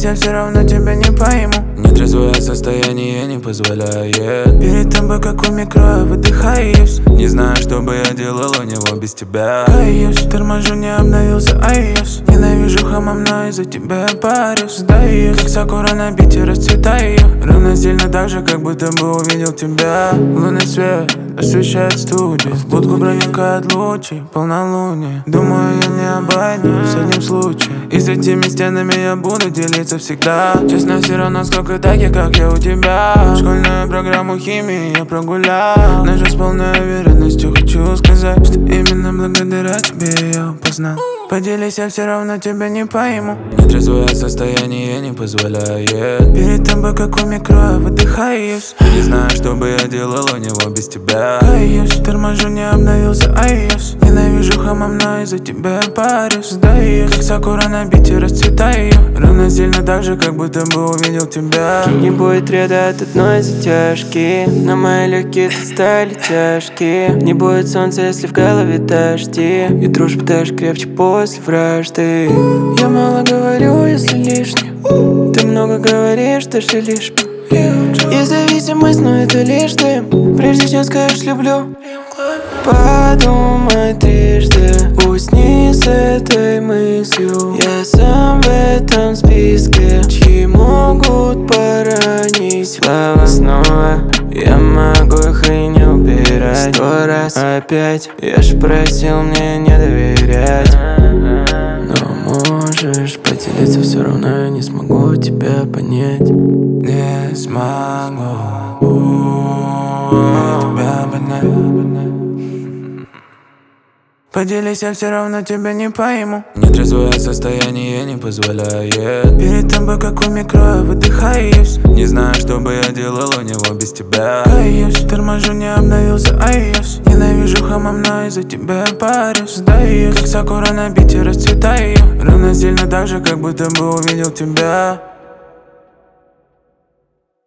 Поделись, я все равно тебя не пойму. Нетрезвое состояние не позволяет. Перед тобой как у микро, выдыхаюсь. Не знаю, что бы я делал у него без тебя. Каюсь, торможу, не обновился iOS. Ненавижу хамам, но из-за тебя я парюсь. Сдаюсь, как сакура на бите расцветаю. Равносильно так же, как будто бы увидел тебя. Лунный свет освещает студию. В будку проникает лучи, полнолуние. Думаю, я не обойдусь с этим случаем. И с этими стенами я буду делиться всегда. Честно, все равно сколько таки, как я у тебя. Школьную программу химии я прогулял. Даже с полной уверенностью хочу сказать, что именно благодаря тебе я познал. Поделись, я все равно тебя не пойму. Нетрезвое состояние не позволяет. Перед тобой как у микро, выдыхаюсь. Не знаю, что бы я делал у него без тебя. Каюсь, торможу, не обновился iOS. Ненавижу хамам, но из-за тебя я парюсь. Сдаюсь, как сакура на бите расцветаю. Равносильно так же, как будто бы увидел тебя. Не будет ряда от одной затяжки. На мои легкие стали тяжкие. Не будет солнца, если в голове дожди. И дружба даже крепче после вражды. Я мало говорю, если лишнее. Ты много говоришь, даже лишь и зависимость, но это лишь ты. Прежде чем скажешь люблю, подумай трижды. Усни с этой мыслью. Я сам в этом списке, чьи могут поранить слова. Снова я могу их и не убирать. 100 раз опять, я ж просил мне не доверять. Но можешь поделиться, все равно я не смогу тебя понять. Не смогу тебя понять. Поделись, я все равно тебя не пойму. Нетрезвое состояние не позволяет. Перед тобой как у микро, выдыхаюсь. Не знаю, что бы я делал у него без тебя. Каюсь, торможу, не обновился iOS. Ненавижу хамам, но из-за тебя я парюсь. Сдаюсь, как сакура на бите расцветаю. Равносильно так же, как будто бы увидел тебя.